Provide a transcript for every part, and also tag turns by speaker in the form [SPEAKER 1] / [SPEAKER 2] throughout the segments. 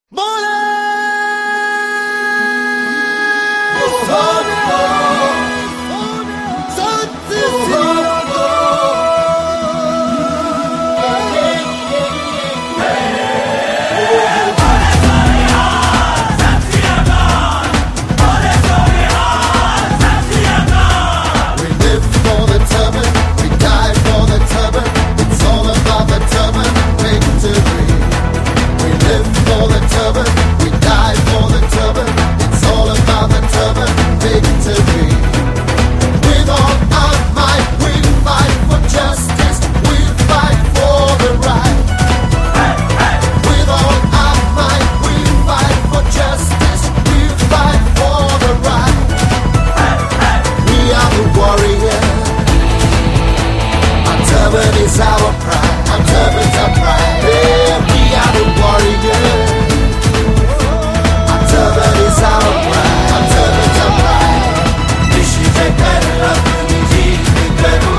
[SPEAKER 1] Is our pride, our turban's our pride. Yeah, we are the warriors. Our turban is our pride, our turban's our pride. Nishite karla tumi jeet karu,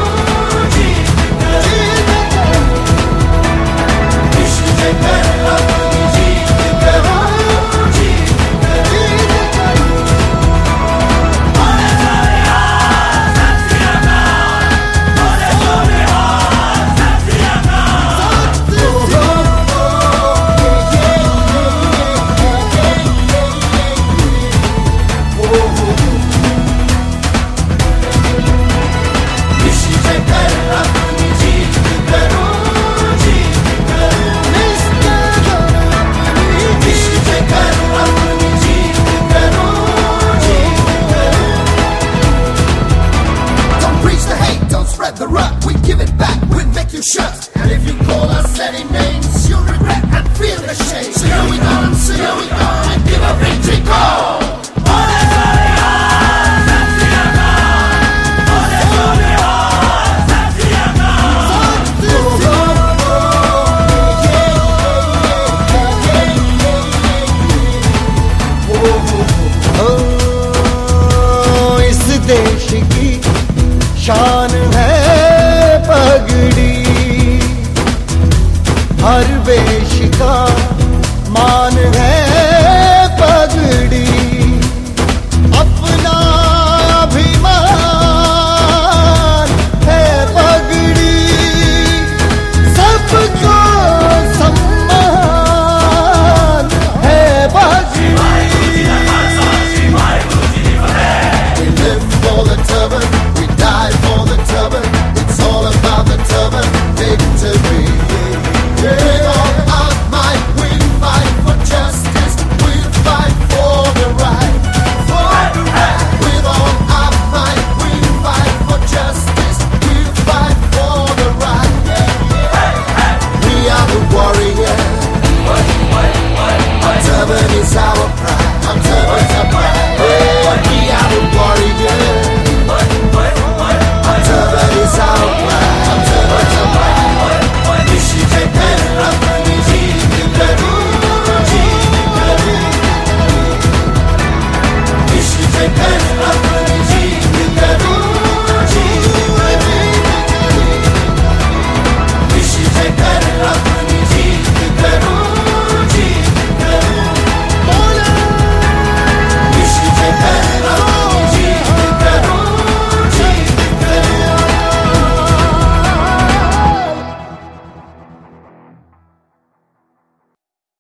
[SPEAKER 1] Nishite karla tumi jeet karu, the rut, we give it back, we'll make you shut. And if you call us any names, you'll regret and feel ashamed. So here we go,